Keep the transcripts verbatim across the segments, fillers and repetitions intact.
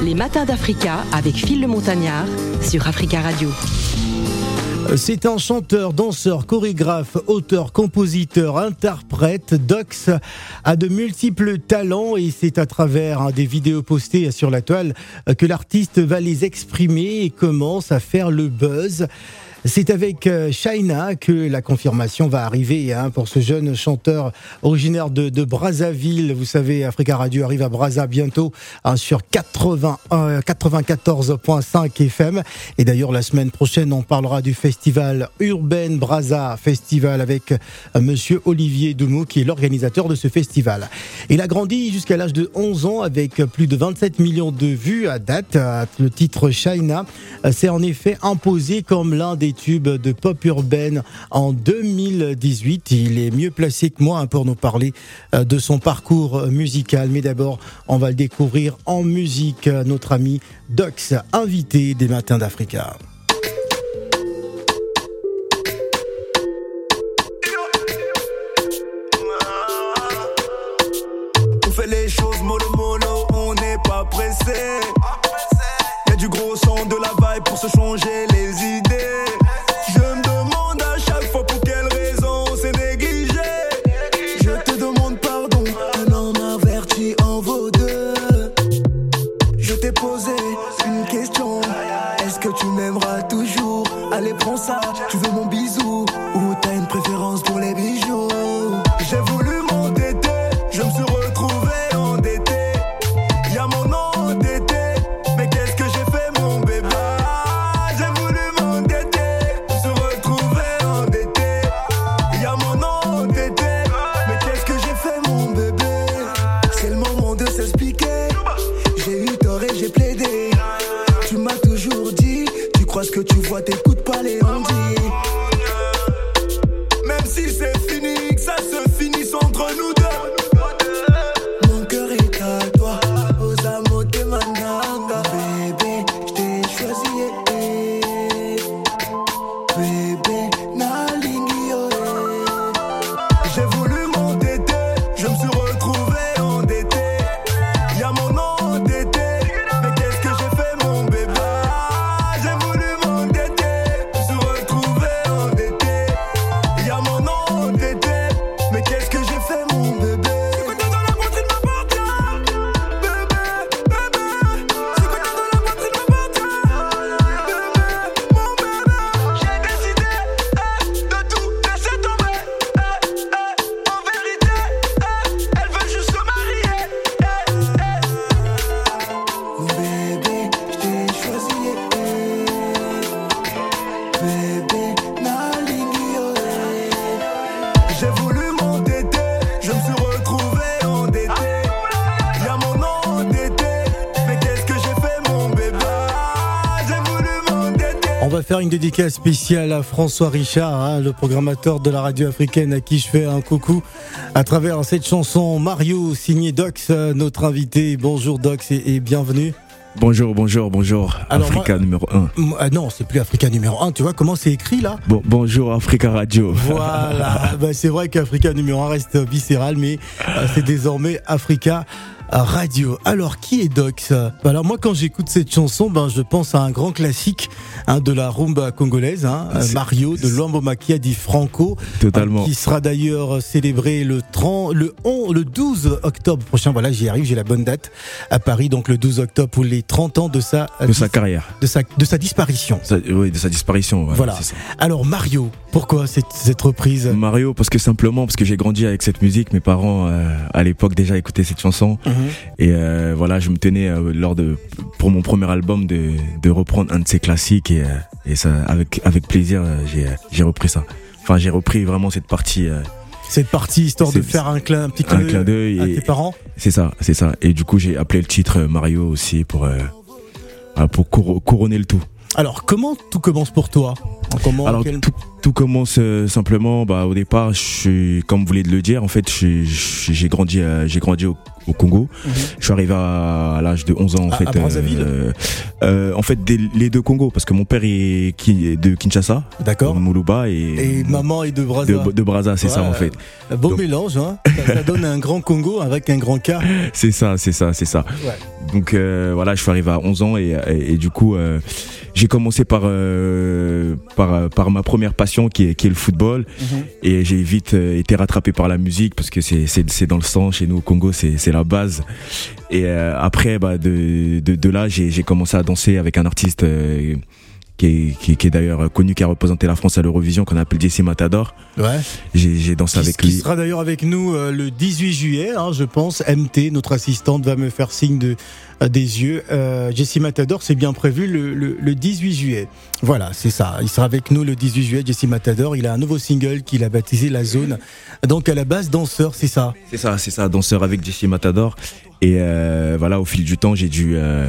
Les matins d'Africa avec Phil le Montagnard sur Africa Radio. C'est un chanteur, danseur, chorégraphe, auteur, compositeur, interprète. Dox a de multiples talents et c'est à travers des vidéos postées sur la toile que l'artiste va les exprimer et commence à faire le buzz. C'est avec Shaina que la confirmation va arriver hein, pour ce jeune chanteur originaire de, de Brazzaville. Vous savez, Africa Radio arrive à Brazza bientôt hein, sur quatre-vingts, euh, quatre-vingt-quatorze virgule cinq F M. Et d'ailleurs, la semaine prochaine, on parlera du festival Urban Brazza Festival avec euh, monsieur Olivier Doumou, qui est l'organisateur de ce festival. Il a grandi jusqu'à l'âge de onze ans avec plus de vingt-sept millions de vues à date. Le titre Shaina s'est en effet imposé comme l'un des tube de pop urbaine en deux mille dix-huit. Il est mieux placé que moi pour nous parler de son parcours musical. Mais d'abord, on va le découvrir en musique. Notre ami Dox, invité des Matins d'Africa. On fait les choses mollo mollo, on n'est pas pressé. Y'a du gros son, de la vibe pour se changer les idées. Je me demande à chaque fois pour quelle raison on s'est négligé. Je te demande pardon, un homme averti en vaut deux. Je t'ai posé une question, est-ce que tu m'aimeras toujours? Allez prends ça, tu veux mon bisou ou t'as une préférence pour les bijoux? J'ai voulu m'entêter, je me suis retrouvé endetté. Y'a mon nom endetté, mais qu'est-ce que j'ai fait mon bébé? J'ai voulu m'endetter, je me suis retrouvé endetté. Y'a mon nom endetté, mais qu'est-ce que j'ai fait mon bébé? C'est le moment de s'expliquer. J'ai eu tort et j'ai plaidé. Tu m'as toujours dit, tu crois ce que tu vois, t'écoutes pas les ondits. Même si c'est fini, que ça se finisse entre nous deux. Mon cœur est à toi, aux amours de Mananga. Bébé, je t'ai choisi, eh, eh. Bébé, Nalingio, eh. J'ai voulu m'endetter, je me suis retrouvé endetté. Y'a mon nom endetté, mais qu'est-ce que j'ai fait mon bébé? J'ai voulu m'endetter, je me suis retrouvé endetté. Y'a mon nom endetté, mais qu'est-ce que j'ai fait mon bébé? C'est quoi dans la poitrine m'appartient? Bébé, bébé. C'est quoi dans la poitrine m'appartient? Bébé, mon bébé. J'ai décidé eh, de tout laisser tomber. Eh, eh, en vérité, eh, elle veut juste se marier. Eh, eh. Mon bébé, je t'ai choisi. eh. Bébé, Nalingio, eh. J'ai voulu m'endetter, je me suis retrouvé endetté. Y'a mon nom endetté, mais qu'est-ce que j'ai fait mon bébé? J'ai voulu m'endetter. On va faire une dédicace spéciale à François Richard, hein, le programmateur de la radio africaine à qui je fais un coucou à travers cette chanson Mario signée Dox, notre invité. Bonjour Dox et, et bienvenue. Bonjour, bonjour, bonjour. Alors, Africa moi- numéro un. Ah non, c'est plus Africa numéro un. Tu vois comment c'est écrit là? Bon, bonjour Africa Radio. Voilà, bah, c'est vrai qu'Africa numéro un reste viscéral, mais euh, c'est désormais Africa Radio. Alors, qui est Dox? Alors moi, quand j'écoute cette chanson, ben je pense à un grand classique hein, de la rumba congolaise, hein, Mario de Luambo Makia dit Franco, Totalement. euh, qui sera d'ailleurs célébré le trente, le onze, le douze octobre prochain. Voilà, j'y arrive, j'ai la bonne date à Paris, donc le douze octobre pour les trente ans de sa De sa carrière. de sa de sa disparition. Ça- oui, de sa disparition. ouais, Voilà. c'est ça. Alors Mario, pourquoi cette, cette reprise? Mario, parce que simplement, parce que j'ai grandi avec cette musique. Mes parents, euh, à l'époque, déjà écoutaient cette chanson. Mhm. Et euh, voilà, je me tenais euh, lors de, pour mon premier album de, de reprendre un de ses classiques. Et, euh, et ça, avec, avec plaisir, euh, j'ai, j'ai repris ça. Enfin, j'ai repris vraiment cette partie. Euh, Cette partie histoire de C'est- faire un, clin, un petit un clin clin d'œil à et- tes parents. c'est ça, c'est ça. Et du coup, j'ai appelé le titre Mario aussi pour, euh, pour cour- couronner le tout. Alors comment tout commence pour toi? Comment, Alors quel- tout, tout commence euh, simplement, bah au départ, je suis, comme vous voulez de le dire, en fait, je suis- je- j'ai grandi, euh, j'ai grandi au, au Congo. Mhm. Je suis arrivé à, à l'âge de onze ans en à, fait. À Brazzaville. Euh, euh, en fait, des, les deux Congos, parce que mon père est, qui, est de Kinshasa, D'accord. Moulouba, et, Et maman est de Brazza. de, de Brazza, c'est Ouais, ça en fait. Un beau Donc- mélange, hein. ça, ça donne un grand Congo avec un grand K. C'est ça, c'est ça, c'est ça. Ouais. Donc euh, voilà, je suis arrivé à onze ans et, et, et du coup, euh, j'ai commencé par, euh, par par ma première passion qui est, qui est le football. Mhm. Et j'ai vite euh, été rattrapé par la musique parce que c'est c'est c'est dans le sang chez nous au Congo, c'est c'est la base. Et euh, après bah de de de là, j'ai j'ai commencé à danser avec un artiste euh, qui est qui, qui est d'ailleurs connu, qui a représenté la France à l'Eurovision, qu'on appelle Jesse Matador. Ouais. J'ai j'ai dansé Qui, avec qui lui. sera d'ailleurs avec nous euh, le dix-huit juillet, hein, je pense. M T, notre assistante, va me faire signe de euh, des yeux. Euh, Jesse Matador, c'est bien prévu le, le, le dix-huit juillet. Voilà, c'est ça. Il sera avec nous le dix-huit juillet, Jesse Matador. Il a un nouveau single qu'il a baptisé La Zone. Donc à la base, danseur, c'est ça. C'est ça, c'est ça, danseur avec Jesse Matador. Et euh, voilà, au fil du temps, j'ai dû euh,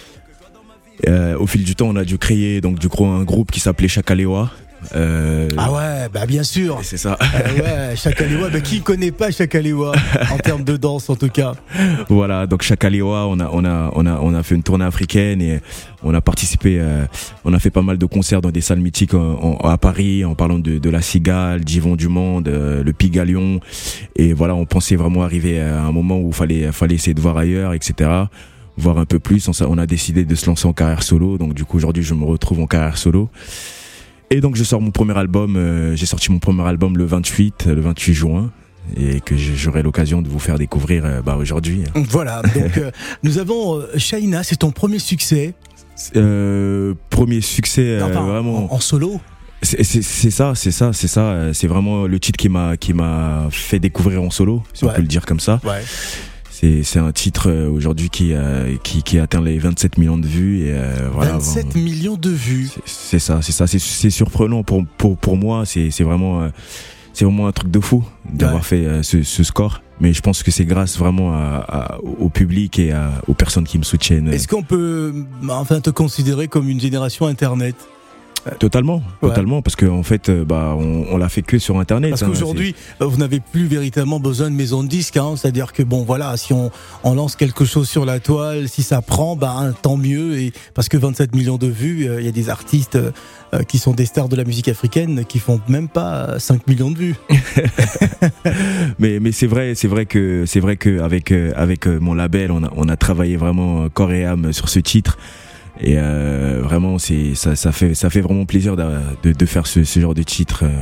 euh, au fil du temps, on a dû créer donc du coup un groupe qui s'appelait Chakalewa. Euh, Ah ouais, bah bien sûr. et c'est ça. Euh, ouais, Chakalewa, bah qui connaît pas Chakalewa en termes de danse en tout cas. Voilà, donc Chakalewa, on a on a on a on a fait une tournée africaine et on a participé, euh, on a fait pas mal de concerts dans des salles mythiques en, en, à Paris, en parlant de de la Cigale, Divon du Monde, euh, le Pigalion. Et voilà, on pensait vraiment arriver à un moment où fallait fallait essayer de voir ailleurs, et cetera. Voir un peu plus. On, on a décidé de se lancer en carrière solo. Donc du coup aujourd'hui, je me retrouve en carrière solo. Et donc je sors mon premier album, euh, j'ai sorti mon premier album le vingt-huit, le vingt-huit juin, et que j'aurai l'occasion de vous faire découvrir euh, bah, aujourd'hui. Voilà, donc euh, nous avons euh, Shaina, c'est ton premier succès. Euh, premier succès, euh, Enfin, vraiment. en, en solo. C'est c'est- c'est ça, c'est ça, c'est ça. euh, C'est vraiment le titre qui m'a qui m'a fait découvrir en solo, si Ouais. on peut le dire comme ça. Ouais. C'est c'est un titre euh, aujourd'hui qui, euh, qui qui atteint les vingt-sept millions de vues et euh, voilà. vingt-sept vraiment. millions de vues. C'est- C'est ça, c'est ça, c'est c'est surprenant pour pour pour moi. C'est c'est vraiment euh, c'est vraiment un truc de fou d'avoir Ouais. fait euh, ce ce score. Mais je pense que c'est grâce vraiment à, à- au public et à, aux personnes qui me soutiennent. Est-ce qu'on peut enfin te considérer comme une génération Internet ? Totalement, Ouais. totalement, parce qu'en en fait, euh, bah, on, on l'a fait que sur Internet. Parce hein, qu'aujourd'hui, euh, vous n'avez plus véritablement besoin de maison de disques, hein, c'est-à-dire que bon, voilà, si on, on lance quelque chose sur la toile, si ça prend, bah, hein, tant mieux. Et parce que vingt-sept millions de vues, il euh, y a des artistes euh, euh, qui sont des stars de la musique africaine qui font même pas euh, cinq millions de vues. c'est- mais mais c'est vrai, c'est vrai que c'est vrai que avec euh, avec euh, mon label, on a on a travaillé vraiment euh, corps et âme sur ce titre. Et euh, vraiment, c'est ça, ça fait ça fait vraiment plaisir de, de, de faire ce, ce genre de titre euh,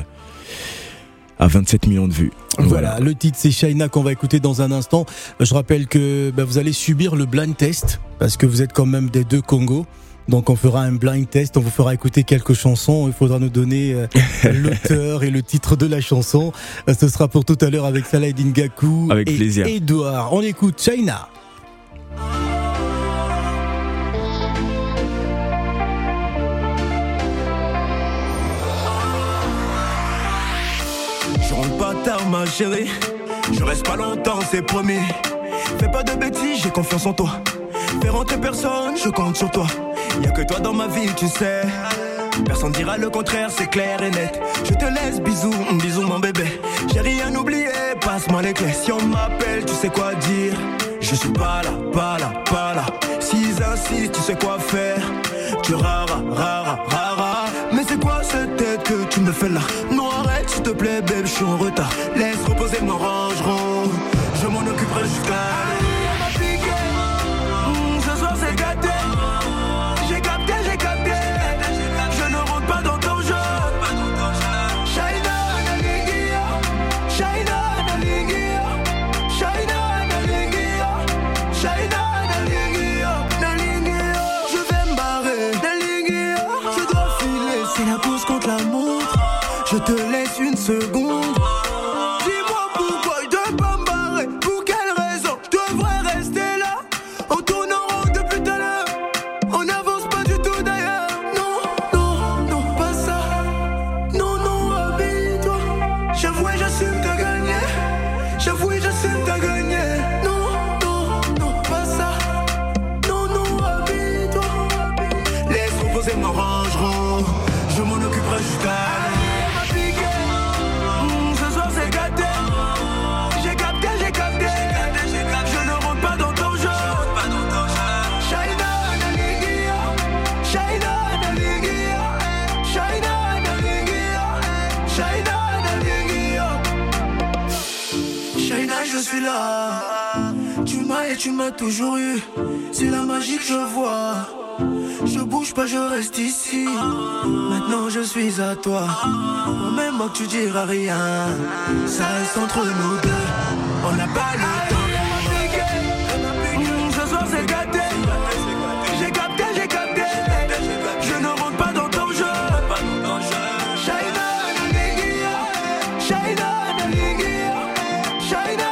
à vingt-sept millions de vues. Voilà, le titre c'est Shaina qu'on va écouter dans un instant. Je rappelle que bah, vous allez subir le blind test parce que vous êtes quand même des deux Congos. Donc on fera un blind test, on vous fera écouter quelques chansons, il faudra nous donner euh, l'auteur et le titre de la chanson. Euh, ce sera pour tout à l'heure avec Salah Dingaku Avec et plaisir. Edouard. On écoute Shaina. Je rentre pas tard ma chérie, je reste pas longtemps c'est promis. Fais pas de bêtises, j'ai confiance en toi. Fais rentrer personne, je compte sur toi. Y'a que toi dans ma vie tu sais. Personne dira le contraire, c'est clair et net. Je te laisse, bisous, bisous mon bébé. J'ai rien oublié, passe-moi les clés. Si on m'appelle, tu sais quoi dire. Je suis pas là, pas là, pas là. S'ils insistent, tu sais quoi faire. Tu rara, rara, rara. Mais c'est quoi cette tête que tu me fais là? Non arrête s'il te plaît, babe, je suis en retard. Laisse reposer mon rangeron. Je m'en occuperai jusqu'à... Mmh, ce soir c'est gâté. J'ai capté, j'ai capté. Je ne rentre pas dans ton jeu. Shaina Nalingia, Shaina Nalingia, Shaina Nalingia, Shaina Nalingia, Nalingia. Je vais me barrer, Nalingia. Je dois filer, c'est la course contre la montre. Je te laisse une seconde. Dis-moi pourquoi je dois pas me barrer. Pour quelle raison je devrais rester là? On tourne en rond depuis tout à l'heure. On n'avance pas du tout d'ailleurs. Non, non, non, pas ça. Non, non, habille-toi. J'avoue et j'assume t'as gagné. J'avoue et j'assume t'as gagné. Non, non, non, pas ça. Non, non, habille-toi. Laisse reposer mon rangeron. Je m'en occuperai jusqu'à... tu m'as toujours eu. C'est la magie que je vois. Je bouge pas, je reste ici. Maintenant je suis à toi. Au même moment que tu diras rien, ça reste entre nous deux. On n'a pas le temps. Mmh, ce soir c'est gâté. J'ai capté, j'ai capté. Je ne rentre pas dans ton jeu. Shaina, Shaina, Shaina, Shaina.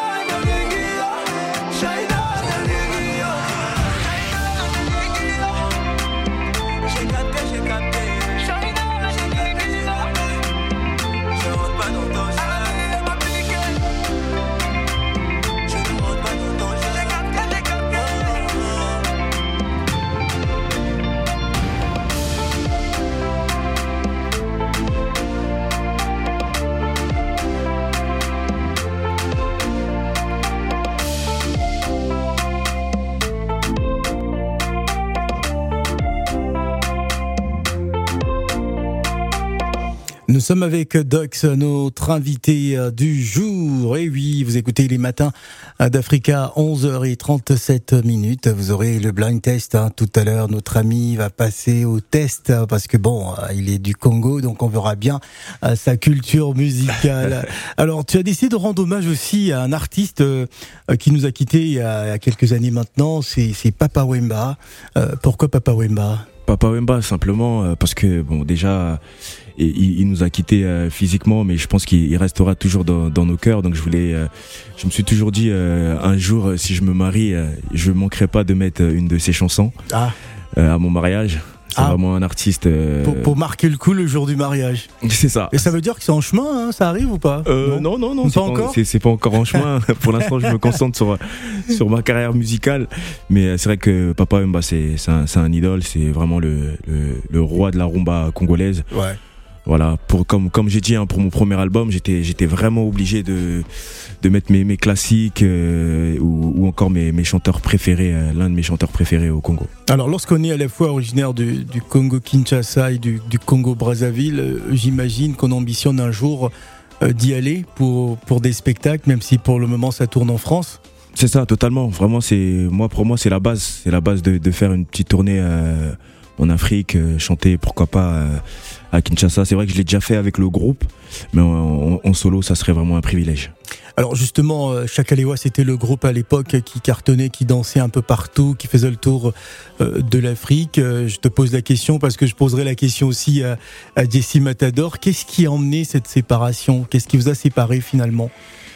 Nous sommes avec Dox, notre invité du jour. Et oui, vous écoutez les matins d'Africa, onze heures trente-sept minutes. Vous aurez le blind test hein. Tout à l'heure. Notre ami va passer au test parce que bon, il est du Congo, donc on verra bien sa culture musicale. Alors, tu as décidé de rendre hommage aussi à un artiste qui nous a quittés il y a quelques années maintenant. C'est, c'est Papa Wemba. Euh, pourquoi Papa Wemba ? Papa Wemba, simplement parce que bon, déjà, il, il nous a quittés euh, physiquement, mais je pense qu'il restera toujours dans, dans nos cœurs. Donc je voulais, euh, je me suis toujours dit euh, un jour, si je me marie, euh, je manquerai pas de mettre une de ses chansons ah. euh, à mon mariage. C'est ah. vraiment un artiste. Euh... Pour, pour marquer le coup le jour du mariage. C'est ça. Et ça veut dire que c'est en chemin, hein, ça arrive ou pas ? euh, Non, non, non. Pas c'est encore. Pas, c'est, c'est pas encore en chemin. Pour l'instant, je me concentre sur sur ma carrière musicale. Mais c'est vrai que Papa Wemba, c'est c'est un, c'est un idole. C'est vraiment le, le le roi de la rumba congolaise. Ouais. Voilà, pour comme comme j'ai dit hein, pour mon premier album, j'étais j'étais vraiment obligé de de mettre mes mes classiques euh, ou, ou encore mes mes chanteurs préférés, euh, l'un de mes chanteurs préférés au Congo. Alors lorsqu'on est à la fois originaire du du Congo Kinshasa et du du Congo Brazzaville, euh, j'imagine qu'on ambitionne un jour euh, d'y aller pour pour des spectacles, même si pour le moment ça tourne en France. C'est ça, totalement. Vraiment, c'est moi pour moi c'est la base, c'est la base de de faire une petite tournée euh, en Afrique, euh, chanter pourquoi pas euh, à Kinshasa. C'est vrai que je l'ai déjà fait avec le groupe, mais en, en, en solo, ça serait vraiment un privilège. Alors justement, euh, Chakalewa, c'était le groupe à l'époque qui cartonnait, qui dansait un peu partout, qui faisait le tour euh, de l'Afrique. Euh, je te pose la question parce que je poserai la question aussi à, à Jesse Matador. Qu'est-ce qui a emmené cette séparation ? Qu'est-ce qui vous a séparés finalement ?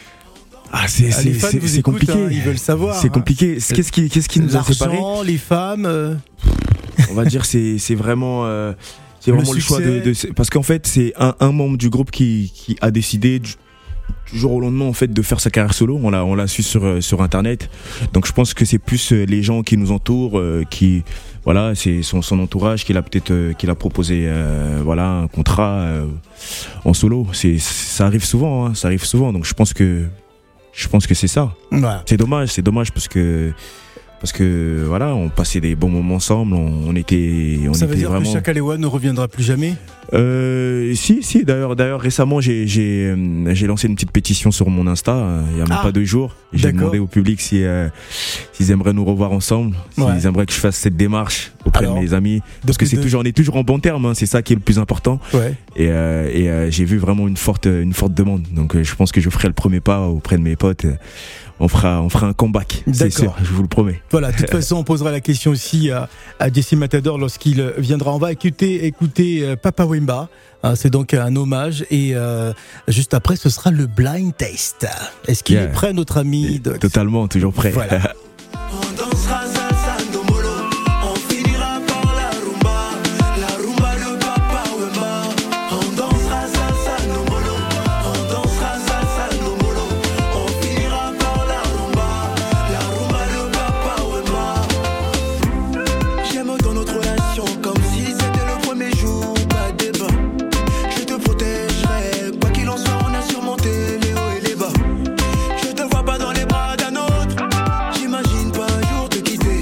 Ah, c'est, ah, les fans c'est, vous c'est écoutent, compliqué. Hein, ils veulent savoir. C'est compliqué. Hein. Qu'est-ce qui, qu'est-ce qui nous a séparés ? L'argent, les femmes. Euh... On va dire c'est c'est vraiment euh, c'est vraiment le, le choix de, de parce qu'en fait c'est un, un membre du groupe qui qui a décidé du, du jour au lendemain en fait de faire sa carrière solo. On l'a on l'a su sur sur internet. Donc je pense que c'est plus les gens qui nous entourent euh, qui voilà, c'est son son entourage qui l'a peut-être euh, qui l'a proposé euh, voilà un contrat euh, en solo. C'est ça arrive souvent hein, ça arrive souvent. Donc je pense que je pense que c'est ça. Ouais. C'est dommage, c'est dommage parce que Parce que voilà, on passait des bons moments ensemble, on, on était, on ça était veut dire vraiment... que Chakalewa ne reviendra plus jamais ? Euh, si, si. D'ailleurs, d'ailleurs, récemment, j'ai, j'ai, j'ai lancé une petite pétition sur mon Insta. Euh, il y a même ah, pas deux jours. J'ai d'accord. demandé au public si, euh, s'ils aimeraient nous revoir ensemble, s'ils ouais. aimeraient que je fasse cette démarche auprès Alors, de mes amis, parce que c'est de... toujours, on est toujours en bon terme. Hein, c'est ça qui est le plus important. Ouais. Et, euh, et euh, j'ai vu vraiment une forte, une forte demande. Donc, euh, je pense que je ferai le premier pas auprès de mes potes. Euh, On fera, on fera un comeback, c'est sûr, je vous le promets. Voilà, de toute façon, on posera la question aussi à, à Jesse Matador lorsqu'il viendra. On va écouter, écouter Papa Wemba. Hein, c'est donc un hommage. Et euh, juste après, ce sera le blind test. Est-ce qu'il yeah. est prêt, notre ami Dox ? Totalement, toujours prêt. Voilà. J'imagine pas un jour te quitter.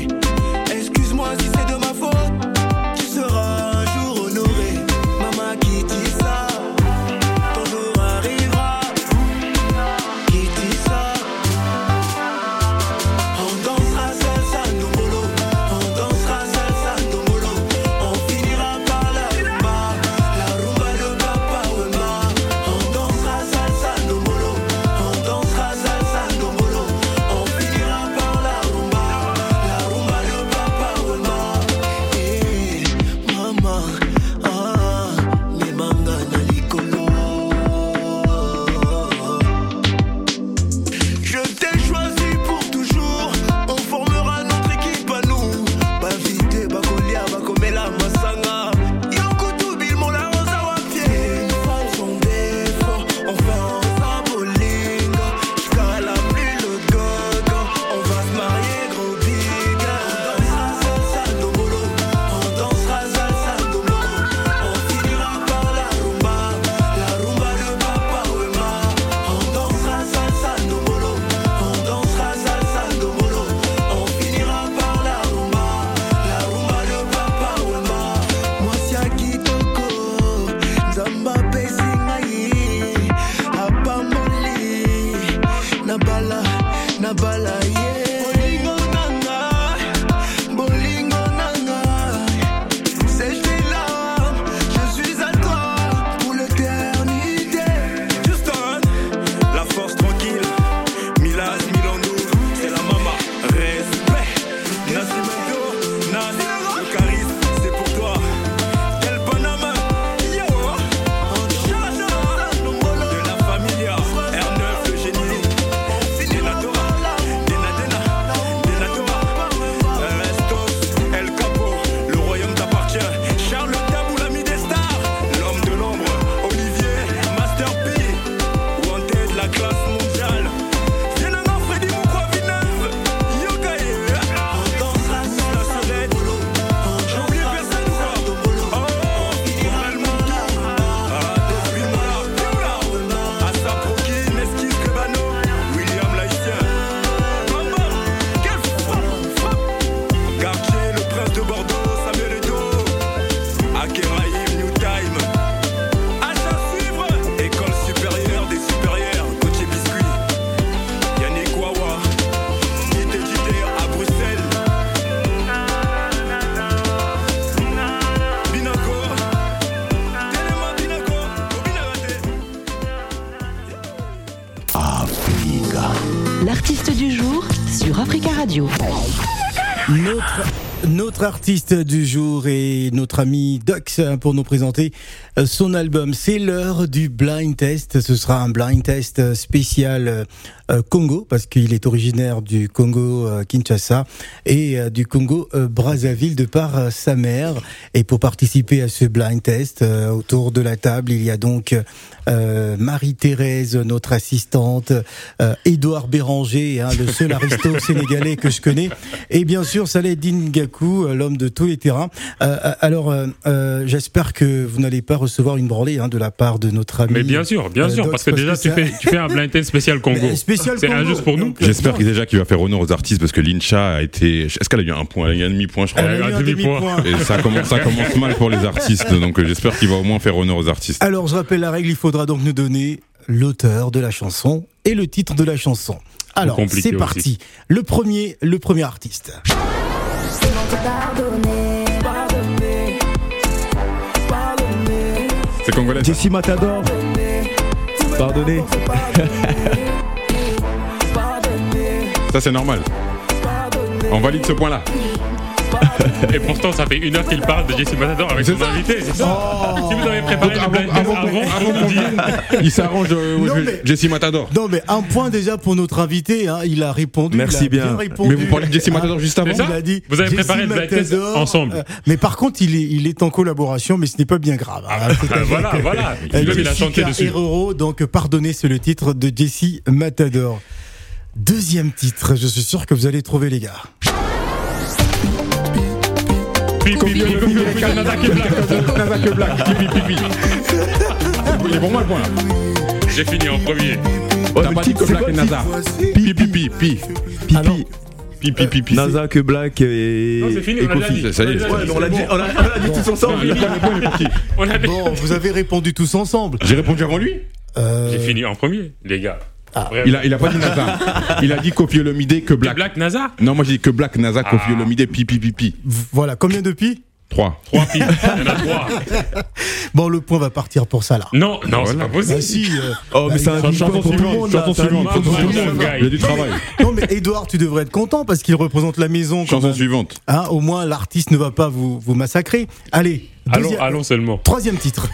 L'artiste du jour sur Africa Radio. Notre, notre artiste du jour est notre ami Dux pour nous présenter son album. C'est l'heure du blind test. Ce sera un blind test spécial euh, Congo parce qu'il est originaire du Congo euh, Kinshasa et euh, du Congo euh, Brazzaville de par euh, sa mère. Et pour participer à ce blind test, euh, autour de la table, il y a donc euh, Marie-Thérèse, notre assistante, euh, Édouard Béranger, hein, le seul aristo sénégalais que je connais, et bien sûr Saladin Gakou, l'homme de tous les terrains. Euh, alors, euh, euh, j'espère que vous n'allez pas recevoir une branlée hein, de la part de notre ami. Mais bien sûr, bien euh, sûr, Dox, parce que parce déjà que tu ça... fais, tu fais un blind test spécial Congo. Mais spécial C'est Congo. injuste pour nous. Donc, J'espère non. que déjà qu'il va faire honneur aux artistes parce que Lincha a été. Est-ce qu'elle a eu un point? Elle a eu un demi-point, je crois. Elle a eu un demi-point. Et ça commence, ça commence mal pour les artistes, donc euh, j'espère qu'il va au moins faire honneur aux artistes. Alors, je rappelle la règle, il faudra donc nous donner l'auteur de la chanson et le titre de la chanson. Alors, Compliqué c'est aussi. parti. Le premier, le premier artiste. C'est congolais. ça. Jessie Matador. Pardonnez. Ça, c'est normal. On valide ce point-là. Et pourtant, ça fait une heure qu'il parle de Jessie Matador avec C'est son ça. invité, c'est ça. Oh. Si vous avez préparé Donc, le blind test avant- avant, avant- avant, avant qu'on vienne, il s'arrange. euh, Non, je- mais- Jessie Matador. Non, mais un point déjà pour notre invité. Hein. Il a répondu. Merci il a bien. répondu. Mais vous parlez de Jessie Matador juste avant. C'est ça. Il a dit. Vous avez Jessie préparé le blind test Matador, ensemble. euh, mais par contre, il est, il est en collaboration, mais ce n'est pas bien grave. hein. Ah, C'est-à-dire voilà, que- voilà. Euh, Lui, il a chanté Jessica dessus. Herrero, donc pardonnez, c'est le titre de Jessie Matador. Deuxième titre, je suis sûr que vous allez trouver les gars. Pipi, pipi, pipi, pipi, Canada qui est black. Nazak Black. Pipi, pipi. Il est pour moi le point là. J'ai fini en premier. T'as pas dit que Black et Nazar. Pipi, pipi, pipi. Alors, Pipi, pipi. Naza que Black et. Non, c'est fini, et on l'a déjà Kofi. dit. Ça y est. On l'a déjà Ouais, dit, mais on l'a c'est dit, bon. on l'a, on l'a dit tous ensemble. Le point, le point, il est parti. On a dit- bon, vous avez répondu tous ensemble. J'ai répondu avant lui. Euh, J'ai fini en premier, les gars. Ah. Vraiment. Il a, il a pas dit Nazar. Il a dit Kofi Olomide que Black. Black. Black NASA. Non, moi j'ai dit que Black, Nazar, Kofi Ah. Olomide, pipi, pipi. Voilà, combien de pi? trois. Trois pipes. Il y en a trois. Bon, le point va partir pour ça là. Non, non, c'est Voilà. pas possible. Ah si. euh, Oh, mais c'est un Chanson demi-point pour tout le suivante, monde. là. chanson C'est un suivante, demi-point pour chanson tout le monde. suivante. Il y a du travail. Non mais Edouard, tu devrais être content parce qu'il représente la maison. quand Chanson même. suivante. Hein, au moins l'artiste ne va pas vous, vous massacrer. Allez, Allons, deuxième- allons seulement. troisième titre.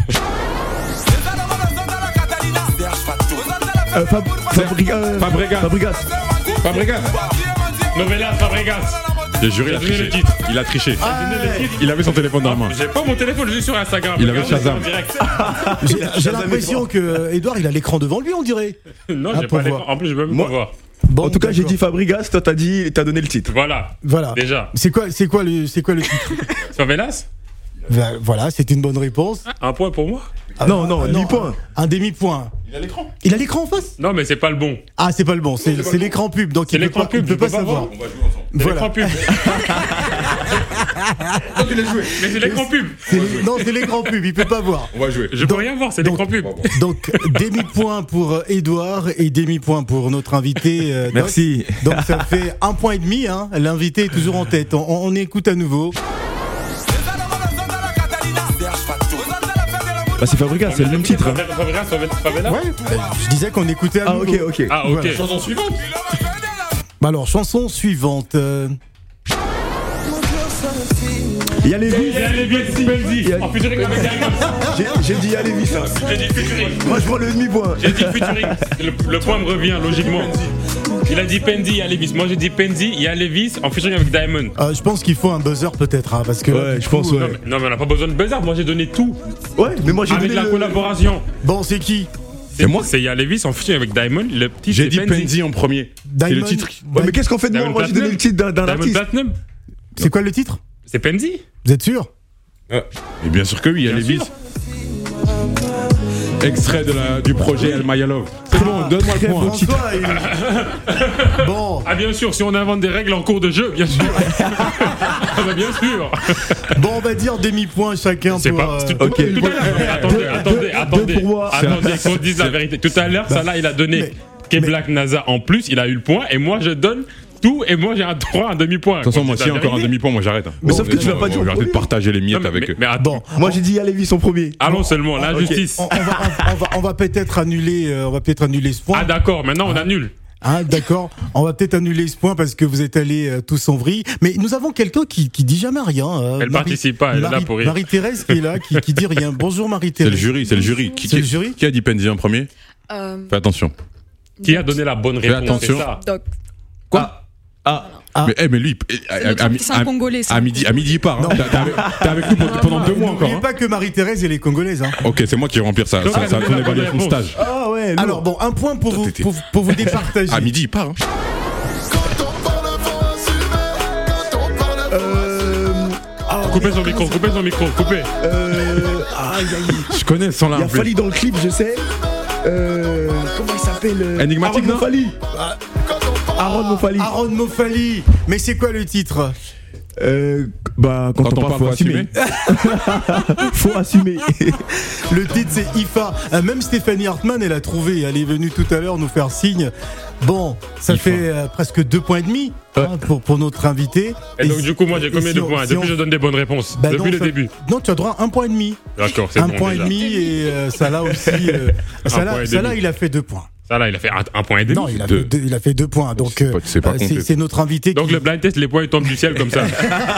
Euh, Fab- Fabrica- euh, Fabregas. Fabregas. Fabregas. Novelas Fabregas. J'ai juré, il a J'ai donné triché. le titre. Il a triché. Donné le titre. Il avait son téléphone dans la main. J'ai pas mon téléphone, je suis sur Instagram. Il avait Regardez, Shazam. c'est en direct. J'ai j'ai l'impression que Edouard il a l'écran devant lui, on dirait. Non, Ah, j'ai pour pas les... voir. En plus, je peux même Moi- pas voir. Bon, En tout cas, j'ai d'accord. dit Fabregas, toi t'as dit, t'as donné le titre. Voilà, Voilà. déjà. C'est quoi, c'est quoi le, c'est quoi le titre? Favelas. Ben, Voilà, c'est une bonne réponse. Un point pour moi. Ah, Non, non, un demi-point. Un, un demi-point. Il a l'écran. Il a l'écran en face? Non, mais c'est pas le bon. Ah, c'est pas le bon. C'est c'est l'écran pub, donc C'est il peut l'écran pas, pub, il peut je pas peux pas savoir. voir. On va jouer ensemble. C'est Voilà. l'écran pub. Tu l'as joué. Mais c'est l'écran pub. C'est- Non, c'est l'écran pub, il peut pas voir. On va jouer. Je peux rien voir, c'est l'écran pub. Donc, demi-point pour euh, Edouard et demi-point pour notre invité. euh, Doc. Merci. Donc, ça fait un point et demi. Hein. L'invité est toujours en tête. On, on écoute à nouveau. Bah, c'est Fabregas, c'est le même titre. hein. Favelas, Favelas. Ouais, euh, je disais qu'on écoutait à Ah, nouveau. ok, ok. Ah, ok. Voilà. Chanson suivante. Bah alors, chanson suivante. euh, Il y a Lévis. Il y a Lévis Benzi. En featuring avec Diamond. J'ai j'ai dit il y a Lévis. hein. J'ai dit featuring. Moi, je prends le demi-point. J'ai dit featuring. Le, le point me revient logiquement. Il a dit Pendy, il y a Levis. Moi j'ai dit Pendy, il y a Levis en featuring avec Diamond. euh, je pense qu'il faut un buzzer peut-être, hein, parce que. là, Ouais, du je coup, pense, euh, ouais. Non mais, non, mais on n'a pas besoin de buzzer, moi j'ai donné tout. Ouais, mais moi j'ai Avec donné la le- collaboration. Bon, c'est qui? C'est moi C'est Y'a Levis en featuring avec Diamond. Le petit J'ai c'est dit Pendy. Pendy en premier. C'est le Diamond- titre. Ouais, mais qu'est-ce qu'on fait de moi Diamond Moi j'ai donné Platinum. le titre d'un d'un Diamond artiste. Platinum. C'est quoi le titre? C'est Pendy. Vous êtes sûr? Et bien sûr que oui, il y a Bien les bis. sûr. Extrait de la, du projet El Mayalov. C'est bon, donne-moi le point. François, il- Bon, Ah bien sûr, si on invente des règles en cours de jeu, bien sûr. Ah bah bien sûr. bon, on va dire demi-point chacun C'est pour. pas. euh, tout- ok. tout à l'heure- Attendez, attendez, deux attendez. pour moi. Attendez, qu'on dise la vérité. Tout à l'heure, ça là, il a donné mais- K-Black NASA en plus, il a eu le point, et moi je donne tout, et moi j'ai un droit, un demi-point. De toute façon, Qu'on moi, dise s'il y la a encore un vérité. demi-point, moi j'arrête. hein. Mais sauf que tu vas On pas va dire en arrêter de premier. partager les Non, miettes mais, avec mais, eux. mais attends, Bon, Moi j'ai dit il y a Lévis en premier. allons seulement, là ok, justice. On, on va, on va, on va peut-être annuler, euh, on va peut-être annuler ce point. Ah d'accord, maintenant on annule. Hein, d'accord. On va peut-être annuler ce point parce que vous êtes allés euh, tous en vrille. Mais nous avons quelqu'un qui, qui dit jamais rien. Euh, Elle Marie, participe pas, elle Marie, est là pour rire. Marie-Thérèse qui est là, qui, qui dit rien. Bonjour C'est Marie-Thérèse. le jury, c'est le jury. Qui, C'est qui- le jury qui a dit Penzi en premier? Euh, Fais attention. Qui a donné la bonne Fais réponse? attention. C'est ça. donc, Quoi? Ah. Mais, eh, mais lui, eh, à, c'est notre à- artiste, c'est un à- Congolais. c'est à un midi, à midi, il part. hein. Non. T'es t'es avec, t'es avec nous pour- pendant deux mois encore. N'oubliez hein. pas que Marie-Thérèse, elle est congolaise. Hein. Ok, c'est moi qui vais remplir ça. Donc, Ça, elle a ça va donné être une la bonne évaluation de réponse. stage. Ah ouais. Alors bon, un point pour vous, t'étais- pour, pour vous départager. À midi, il part. hein. Euh, ah, Coupez son micro, coupez son micro, coupez. euh, aïe, aïe. Je connais sans Il y a l'arbre. Fali dans le clip, je sais. Euh, comment il s'appelle euh, Énigmatique, Aaron non Mofali. Aaron Mofali. Aaron Mofali. Mais c'est quoi le titre? Euh, bah, quand, Quand on parle, faut assumer. Faut assumer. Le titre c'est I F A. Euh, Même Stéphanie Hartmann, elle a trouvé. Elle est venue tout à l'heure nous faire signe. Bon, ça I F A. fait euh, presque deux points et demi hein, pour, pour notre invité. Et donc, du coup, moi, j'ai et combien si de on- points? si Depuis, on- je donne des bonnes réponses. Bah Depuis non, le ça- début. Non, tu as droit à un point et demi. D'accord, c'est Un bon. point et déjà. demi et euh, ça là aussi. Euh, ça là, point et ça là, demi. il a fait deux points. Ça, là, il a fait un, un point et demi. Non, il a, Deux. fait deux, il a fait deux points. Donc C'est pas- c'est pas euh, compté. c'est c'est notre invité. Donc, qui... le blind test, les points, ils tombent du ciel comme ça.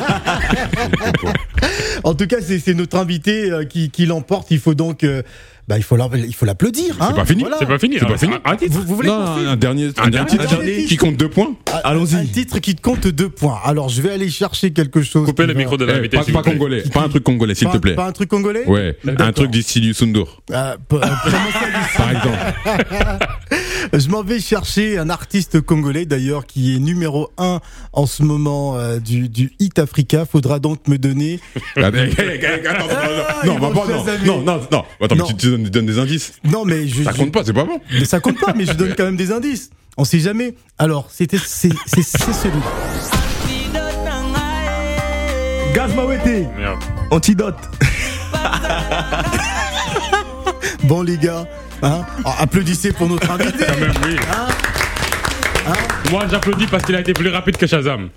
En tout cas, c'est c'est notre invité euh, qui, qui l'emporte. Il faut donc, euh, bah, il faut la- il faut l'applaudir. hein. pas fini. Voilà. C'est pas fini. C'est pas hein, fini. Un, un titre. Vous, vous voulez Non, qu'on fasse un dernier, un Un dernier dernier titre titre. qui compte deux points. Allons-y. Un titre qui te compte deux points. Alors, je vais aller chercher quelque chose. Coupez qui le va- micro de Eh, l'invité. pas, s'il pas vous plaît. congolais, pas un truc congolais, s'il Pas- te plaît. Pas un truc congolais. Ouais, un D'accord. truc d'ici du Sundur, Euh, p- euh, comment ça, par exemple. Je m'en vais chercher un artiste congolais d'ailleurs qui est numéro un en ce moment euh, du, du Hit Africa. Faudra donc me donner. Ah, mais, attends, Ah, non, ils non, vont bah, non, chasamer. non, non, non. Attends, Non. mais tu tu donnes, tu donnes des indices. Non mais je, Ça je- compte pas, c'est pas bon. mais ça compte pas, mais je donne quand même des indices. On sait jamais. Alors c'était c'est c'est c'est celui. Gaz Mawete. Merde. Antidote. Bon les gars, hein, applaudissez pour notre invité. Quand même, oui. Moi, j'applaudis parce qu'il a été plus rapide que Shazam.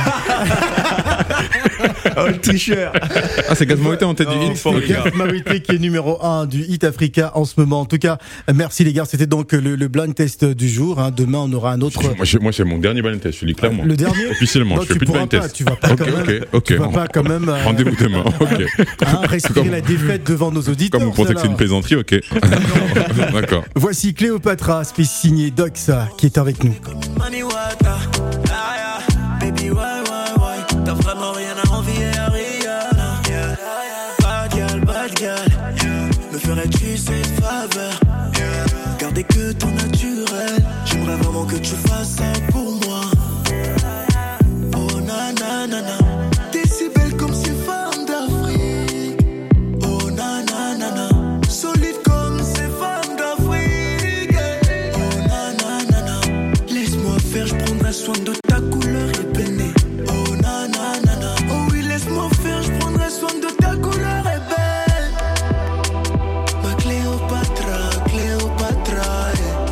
Oh, le tricheur. Ah, c'est Gaz Mawete en tête du hit. C'est Gaz Mawete qui est numéro un du Hit Africa en ce moment. En tout cas, merci les gars. C'était donc le, le blind test du jour. Hein. Demain, on aura un autre. Moi, je- moi, c'est mon dernier blind test, je te le dis clairement. Le dernier. Officiellement, Non, je fais tu plus de pourras blind pas. test. Tu vas pas Ok, quand même. ok, ok. Tu vas pas quand même. euh, Rendez-vous demain, ok. hein, respirer Comme- la défaite devant nos auditeurs. Comme vous pensez que c'est une celle-là. plaisanterie, ok. D'accord. Voici Cléopatra, signé Dox, qui est avec nous. Money water, ah, yeah. Baby, why, why, why? T'as vraiment rien à envier à Rihanna. Yeah. Bad girl, bad girl. Me ferais-tu cette faveur? Garder que ton naturel. J'aimerais vraiment que tu fasses ça pour moi. Oh nanana, t'es si belle comme ces femmes d'Afrique. Oh nanana, solide comme ces femmes d'Afrique. Oh nanana, laisse-moi faire, je prendrai soin de ta couleur épeinée. Oh nanana, oh oui, laisse-moi faire, je prendrai soin de ta couleur ébène. Ma Cléopatra, Cléopatra,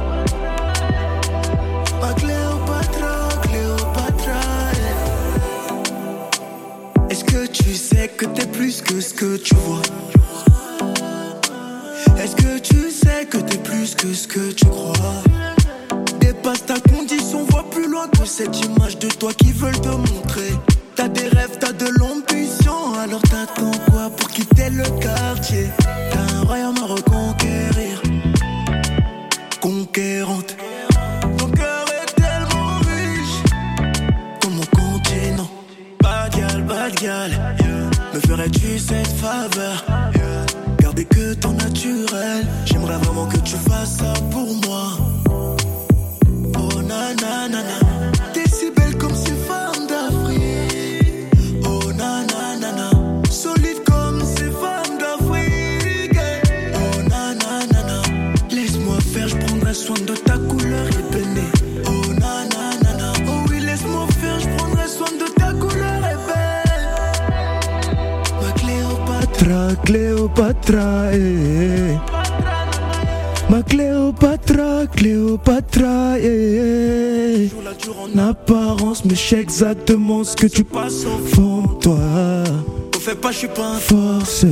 eh. Ma Cléopatra, Cléopatra, eh. Est-ce que tu sais que t'es plus que ce que tu vois? Est-ce que tu sais que t'es plus que ce que tu crois? Dépasse ta condition, vois plus loin que cette image de toi qui veulent te montrer. T'as des rêves, t'as de l'ambition, alors t'attends quoi pour quitter le quartier? T'as un royaume à reconquérir, conquérante. Ton cœur est tellement riche, comme mon continent. Bad gal, bad gal, me ferais-tu cette faveur? Garder que ton naturel, j'aimerais vraiment que tu fasses ça pour moi. Oh nanana, t'es si belle comme ces femmes d'Afrique. Oh nanana, solide comme ces femmes d'Afrique. Oh nanana, laisse-moi faire, je prendrai soin de ta couleur épeinée. Oh nanana, oh oui, laisse-moi faire, je prendrai soin de ta couleur épeinée. Ma Cléopatra, Cléopatra, eh. Ma Cléopatra, Cléopatra, eh. En apparence, mais je sais exactement ce que tu passes au fond de toi. on fait pas, je suis pas un Force,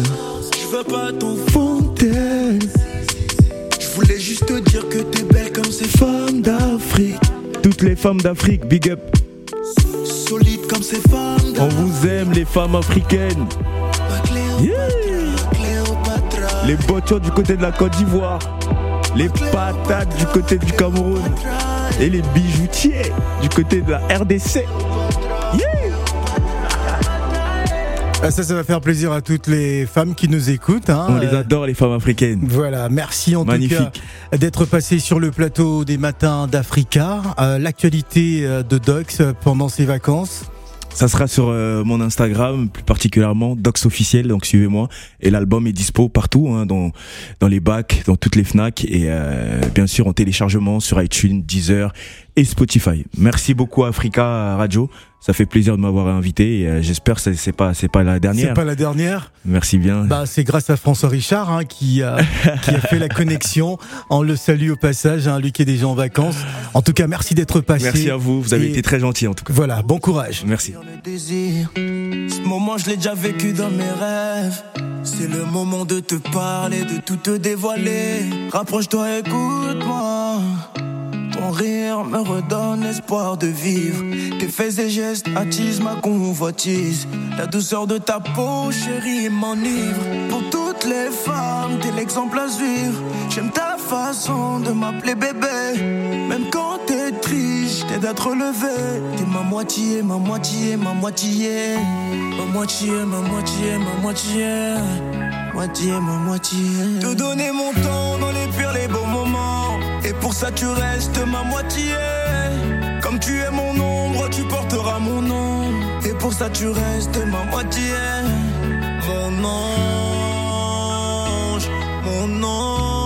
je veux pas ton fontaine. Je voulais juste te dire que t'es belle comme ces femmes d'Afrique. Toutes les femmes d'Afrique, big up. Solide comme ces femmes d'Afrique. On vous aime les femmes africaines. Yeah. Les bottons du côté de la Côte d'Ivoire. Les patates du côté du Cameroun. Et les bijoutiers du côté de la R D C. Yeah. Ah, ça, ça va faire plaisir à toutes les femmes qui nous écoutent. Hein. On les adore, les femmes africaines. Voilà, merci en Magnifique. tout cas d'être passé sur le plateau des matins d'Africa. Euh, l'actualité de Dox pendant ses vacances. Ça sera sur euh, mon Instagram, plus particulièrement Dox officiel, donc suivez-moi. Et l'album est dispo partout, hein, dans dans les bacs, dans toutes les Fnac et euh, bien sûr en téléchargement sur iTunes, Deezer et Spotify. Merci beaucoup Africa Radio. Ça fait plaisir de m'avoir invité. Et, euh, j'espère que c'est, c'est pas c'est pas la dernière. C'est pas la dernière. Merci bien. Bah c'est grâce à François Richard hein, qui a qui a fait la connexion. On le salue au passage, hein, lui qui est déjà en vacances. En tout cas, merci d'être passé. Merci à vous. Vous avez et été très gentil en tout cas. Voilà, bon courage. Merci. Ce moment, je l'ai déjà vécu dans mes rêves. C'est le moment de te parler, de tout te dévoiler. Rapproche-toi, écoute-moi. Ton rire me redonne espoir de vivre. Tes faits et gestes attisent ma convoitise. La douceur de ta peau, chérie, m'enivre. Pour toutes les femmes, t'es l'exemple à suivre. J'aime ta façon de m'appeler bébé. Même quand t'es triste, t'aides à te relever. T'es ma moitié, ma moitié, ma moitié. Ma moitié, ma moitié, ma moitié. Moitié, ma moitié. Te donner mon temps dans les pires, les beaux moments. Et pour ça tu restes ma moitié. Comme tu es mon ombre, tu porteras mon nom. Et pour ça tu restes ma moitié. Mon ange, mon ange.